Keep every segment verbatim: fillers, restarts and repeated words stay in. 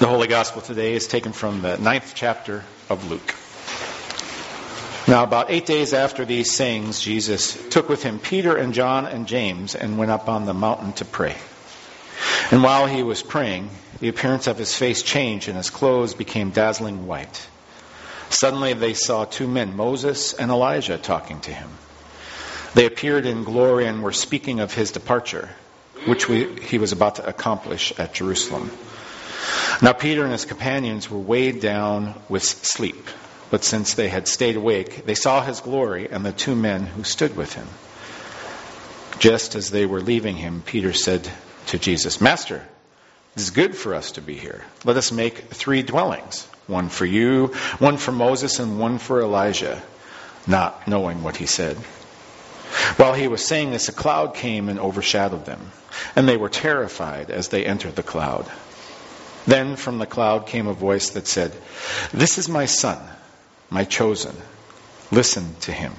The Holy Gospel today is taken from the ninth chapter of Luke. Now, about eight days after these sayings, Jesus took with him Peter and John and James and went up on the mountain to pray. And while he was praying, the appearance of his face changed and his clothes became dazzling white. Suddenly they saw two men, Moses and Elijah, talking to him. They appeared in glory and were speaking of his departure, which we, he was about to accomplish at Jerusalem. Now Peter and his companions were weighed down with sleep, but since they had stayed awake, they saw his glory and the two men who stood with him. Just as they were leaving him, Peter said to Jesus, "Master, it is good for us to be here. Let us make three dwellings, one for you, one for Moses, and one for Elijah," not knowing what he said. While he was saying this, a cloud came and overshadowed them, and they were terrified as they entered the cloud. Then from the cloud came a voice that said, "This is my son, my chosen. Listen to him."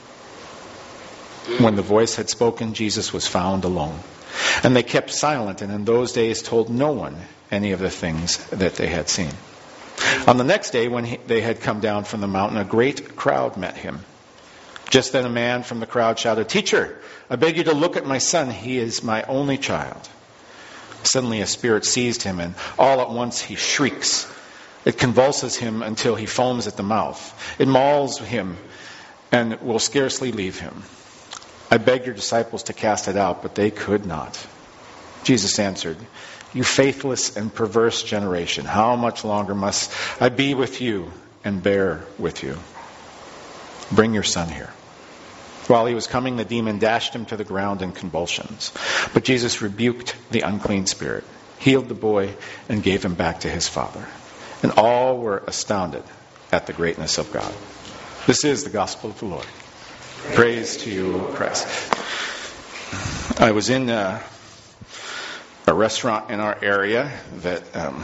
When the voice had spoken, Jesus was found alone. And they kept silent, and in those days told no one any of the things that they had seen. On the next day, when he, they had come down from the mountain, a great crowd met him. Just then a man from the crowd shouted, "Teacher, I beg you to look at my son. He is my only child." Suddenly a spirit seized him, and all at once he shrieks. It convulses him until he foams at the mouth. It mauls him and will scarcely leave him. I begged your disciples to cast it out, but they could not. Jesus answered, "You faithless and perverse generation, how much longer must I be with you and bear with you? Bring your son here." While he was coming, the demon dashed him to the ground in convulsions. But Jesus rebuked the unclean spirit, healed the boy, and gave him back to his father. And all were astounded at the greatness of God. This is the gospel of the Lord. Praise to you, O Christ. I was in a, a restaurant in our area that... Um,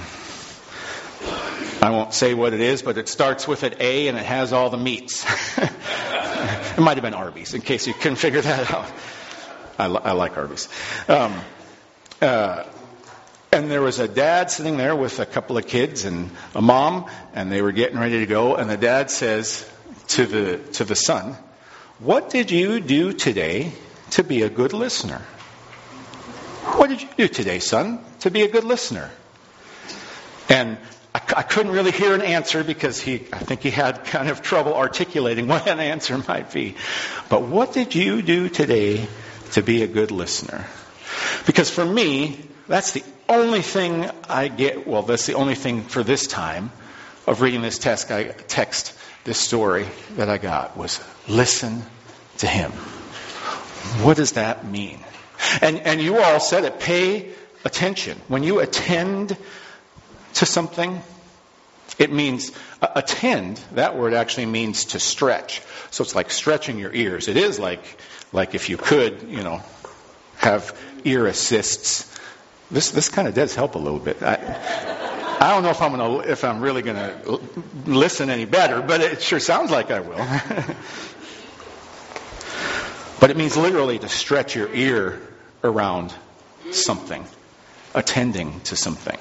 I won't say what it is, but it starts with an A and it has all the meats. It might have been Arby's, in case you couldn't figure that out. I, li- I like Arby's. Um, uh, and there was a dad sitting there with a couple of kids and a mom, and they were getting ready to go. And the dad says to the to the son, "What did you do today to be a good listener? What did you do today, son, to be a good listener?" And I, I couldn't really hear an answer because he, I think he had kind of trouble articulating what an answer might be. But what did you do today to be a good listener? Because for me, that's the only thing I get, well, that's the only thing for this time of reading this text, I, text this story that I got was listen to him. What does that mean? And, and you all said it, pay attention. When you attend to something, it means uh, attend. That word actually means to stretch. So it's like stretching your ears. It is like like if you could, you know, have ear assists. This this kind of does help a little bit. I, I don't know if I'm gonna if I'm really gonna listen any better, but it sure sounds like I will. But it means literally to stretch your ear around something, attending to something.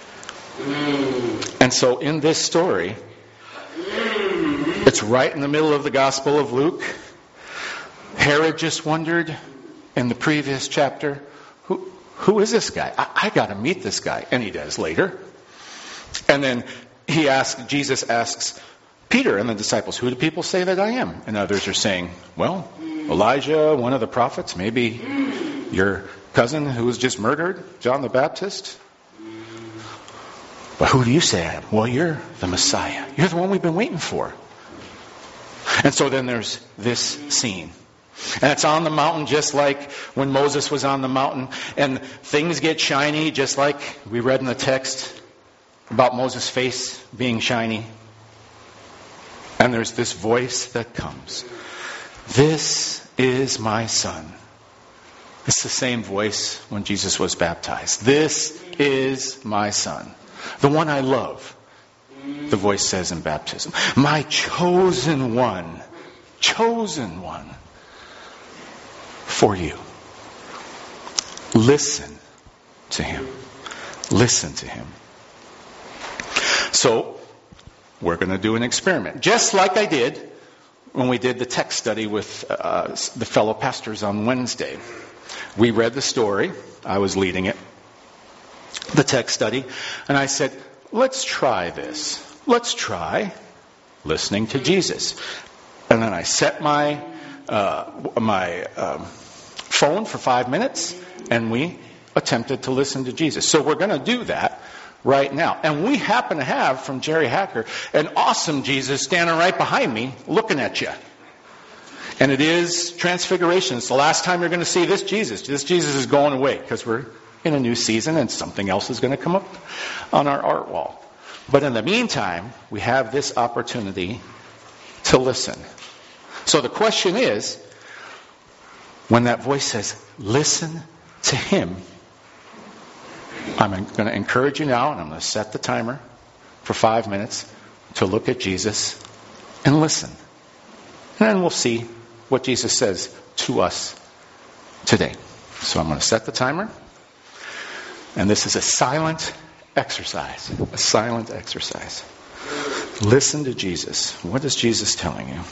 And so in this story, it's right in the middle of the Gospel of Luke. Herod just wondered in the previous chapter, who who is this guy? I, I got to meet this guy. And he does later. And then he asks, Jesus asks Peter and the disciples, "Who do people say that I am?" And others are saying, "Well, Elijah, one of the prophets, maybe your cousin who was just murdered, John the Baptist." "But who do you say I am?" "Well, you're the Messiah. You're the one we've been waiting for." And so then there's this scene. And it's on the mountain just like when Moses was on the mountain. And things get shiny just like we read in the text about Moses' face being shiny. And there's this voice that comes. "This is my son." It's the same voice when Jesus was baptized. "This is my son. The one I love," the voice says in baptism. "My chosen one, chosen one for you." Listen to him. Listen to him. So, we're going to do an experiment. Just like I did when we did the text study with uh, the fellow pastors on Wednesday. We read the story. I was leading it. The text study. And I said, let's try this. Let's try listening to Jesus. And then I set my uh, my um, phone for five minutes, and we attempted to listen to Jesus. So we're going to do that right now. And we happen to have, from Jerry Hacker, an awesome Jesus standing right behind me looking at you. And it is Transfiguration. It's the last time you're going to see this Jesus. This Jesus is going away because we're in a new season and something else is going to come up on our art wall. But in the meantime, we have this opportunity to listen. So the question is, when that voice says, listen to him, I'm going to encourage you now, and I'm going to set the timer for five minutes to look at Jesus and listen. And then we'll see what Jesus says to us today. So I'm going to set the timer. And this is a silent exercise. A silent exercise. Listen to Jesus. What is Jesus telling you?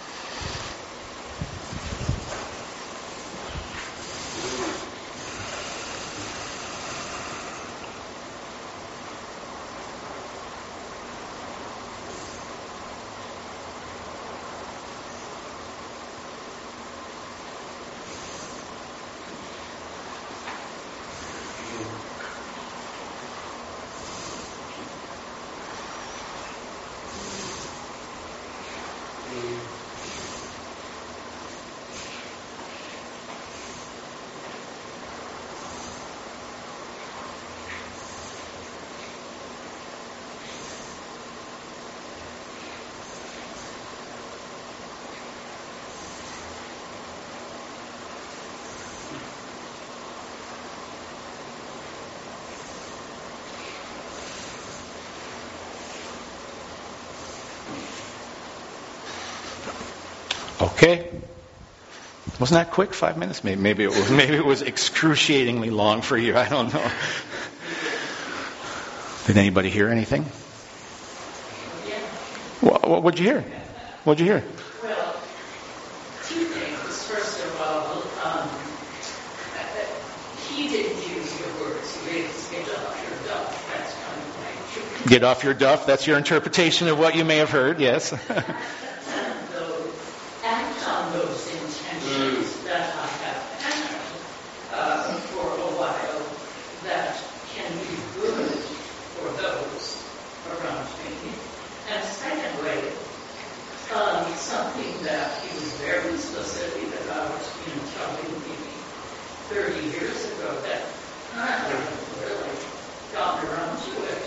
Okay. Wasn't that quick? Five minutes? Maybe, maybe it was. Maybe it was excruciatingly long for you. I don't know. Did anybody hear anything? What what would you hear? What'd you hear? Well, two things. First of all, um, he didn't use your words. He made us get off your duff. That's kind of like get off your duff. That's your interpretation of what you may have heard. Yes. Act on those intentions mm. that I have had uh, for a while that can be good for those around me. And secondly, um, something that he was very specific about in telling me thirty years ago that I haven't really gotten around to it.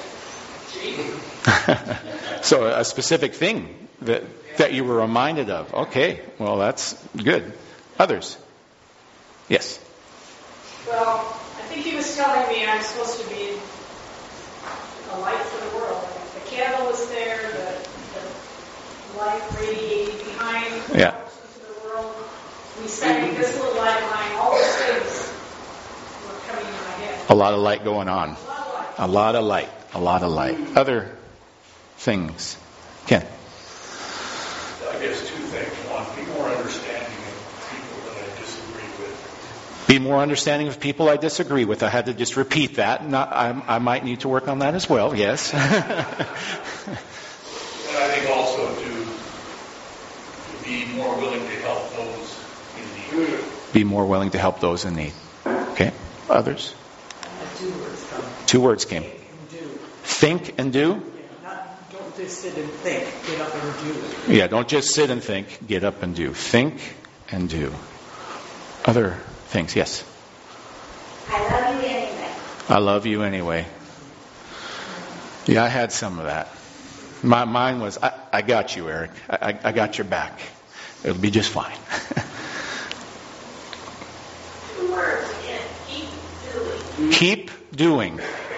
Gee. So a specific thing that that you were reminded of. Okay, well that's good. Others? Yes. Well, I think he was telling me I'm supposed to be a light for the world. The candle was there, the, the light radiating behind yeah. into the world. We sang this little light behind all those things were coming in my head. A lot of light going on. A lot of light. A lot of light. A lot of light. Other things. Ken? I guess two things. One, be more understanding of people that I disagree with. Be more understanding of people I disagree with. I had to just repeat that. Not, I, I might need to work on that as well, yes. And I think also to, to be more willing to help those in need. Be more willing to help those in need. Okay. Others? Two words come. Two words came. Think and do. Think and do? Yeah, not, don't just sit and think. Get up and do. Yeah, don't just sit and think. Get up and do. Think and do. Other things, yes? I love you anyway. I love you anyway. Yeah, I had some of that. My mine was, I, I got you, Eric. I, I got your back. It'll be just fine. Two words again. Keep doing. Keep doing.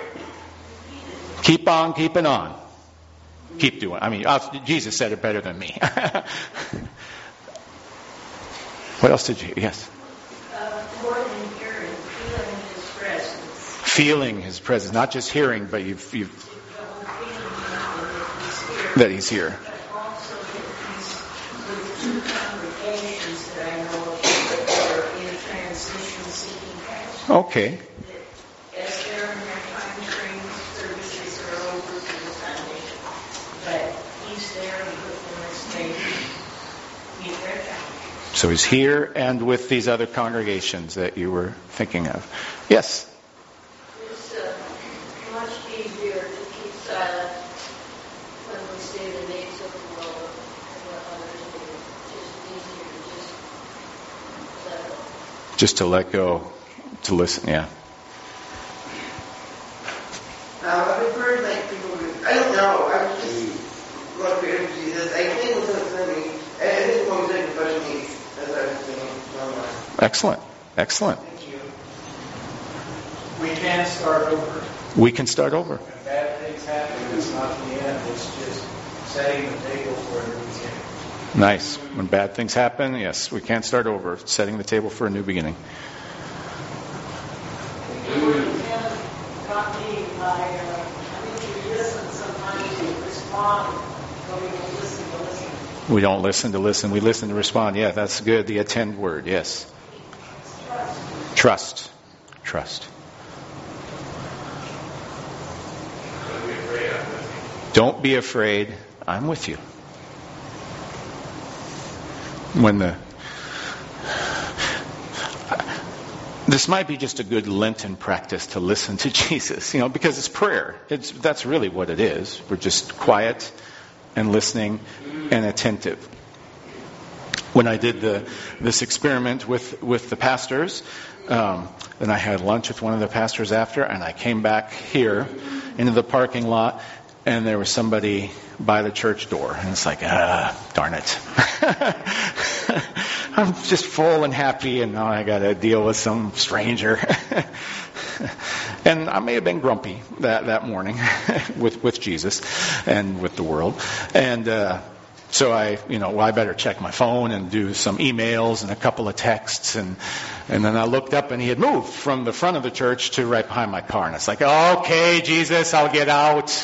Keep on keeping on. Keep doing. I mean, Jesus said it better than me. What else did you? Yes. Uh, more than hearing, feeling his presence. Feeling his presence, not just hearing, but you've, you've that He's here. But also that these, the two congregations that I know of that are in transition seeking pastor, Okay. that as they're in their time frame, services are over for the foundation, but He's there with them as they meet their challenges. So He's here and with these other congregations that you were thinking of. Yes? It's uh, much easier to keep silent when we say the names of the Lord and what others do. It's just easier to just let go. Just to let go, to listen, yeah. Now, I've heard like people do, I don't know, I was just love for energy. This I think was for me. I think one was in special needs, as I was saying online. Excellent. Excellent. Thank you. We can start over. We can start over. When bad things happen, it's not the end. It's just setting the table for a new beginning. Nice. When bad things happen, yes, we can start over, setting the table for a new beginning. The word again got me by, uh, I think we listen sometimes to respond, but we don't listen to listen. We don't listen to listen. We listen to respond. Yeah, that's good. The attend word, yes. Trust. Trust. Trust. Don't be afraid. I'm with you. When the this might be just a good Lenten practice to listen to Jesus, you know, because it's prayer. It's that's really what it is. We're just quiet and listening and attentive. When I did the this experiment with with the pastors, um, then I had lunch with one of the pastors after, and I came back here into the parking lot, and there was somebody by the church door, and it's like, ah, darn it. I'm just full and happy, and now I got to deal with some stranger. And I may have been grumpy that, that morning with, with Jesus and with the world. And uh, so I, you know, well, I better check my phone and do some emails and a couple of texts. And, and then I looked up, and he had moved from the front of the church to right behind my car. And it's like, okay, Jesus, I'll get out.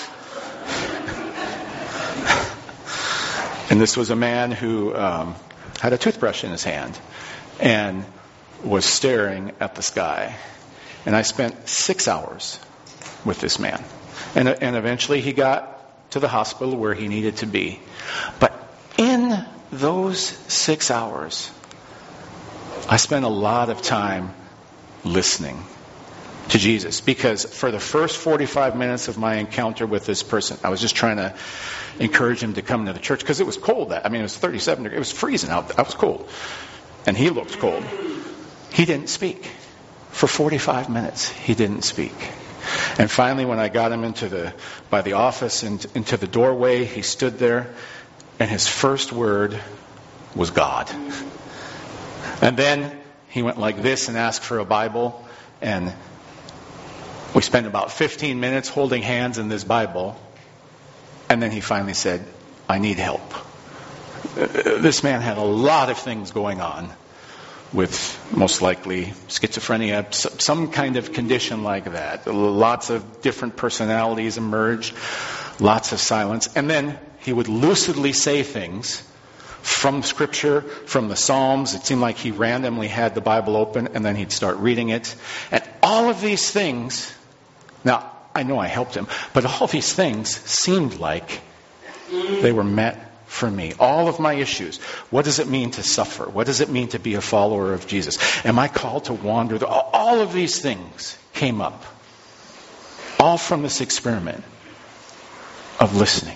And this was a man who um, had a toothbrush in his hand and was staring at the sky. And I spent six hours with this man. And, and eventually he got to the hospital where he needed to be. But in those six hours, I spent a lot of time listening to Jesus, because for the first forty-five minutes of my encounter with this person, I was just trying to encourage him to come to the church, because it was cold. I mean, it was thirty-seven degrees. It was freezing out. I was cold. And he looked cold. He didn't speak. For forty-five minutes, he didn't speak. And finally, when I got him into the by the office and into the doorway, he stood there, and his first word was God. And then he went like this and asked for a Bible, and we spent about fifteen minutes holding hands in this Bible, and then he finally said, I need help. This man had a lot of things going on, with most likely schizophrenia, some kind of condition like that. Lots of different personalities emerged, lots of silence. And then he would lucidly say things from Scripture, from the Psalms. It seemed like he randomly had the Bible open, and then he'd start reading it. And all of these things, now, I know I helped him, but all these things seemed like they were met for me. All of my issues. What does it mean to suffer? What does it mean to be a follower of Jesus? Am I called to wander? All of these things came up. All from this experiment of listening.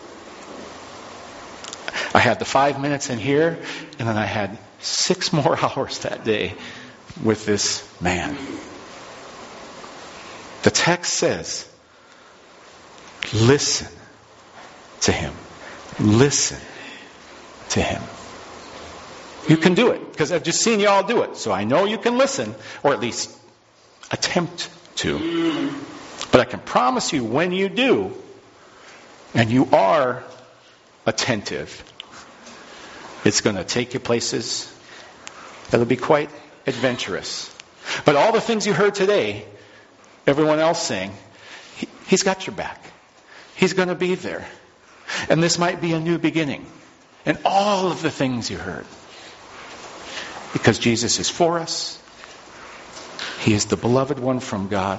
I had the five minutes in here, and then I had six more hours that day with this man. The text says, listen to him. Listen to him. You can do it, because I've just seen you all do it. So I know you can listen, or at least attempt to. But I can promise you, when you do, and you are attentive, it's going to take you places that'll be quite adventurous. But all the things you heard today, everyone else saying, he, he's got your back. He's going to be there. And this might be a new beginning in all of the things you heard. Because Jesus is for us. He is the beloved one from God.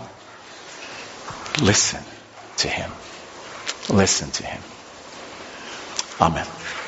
Listen to him. Listen to him. Amen.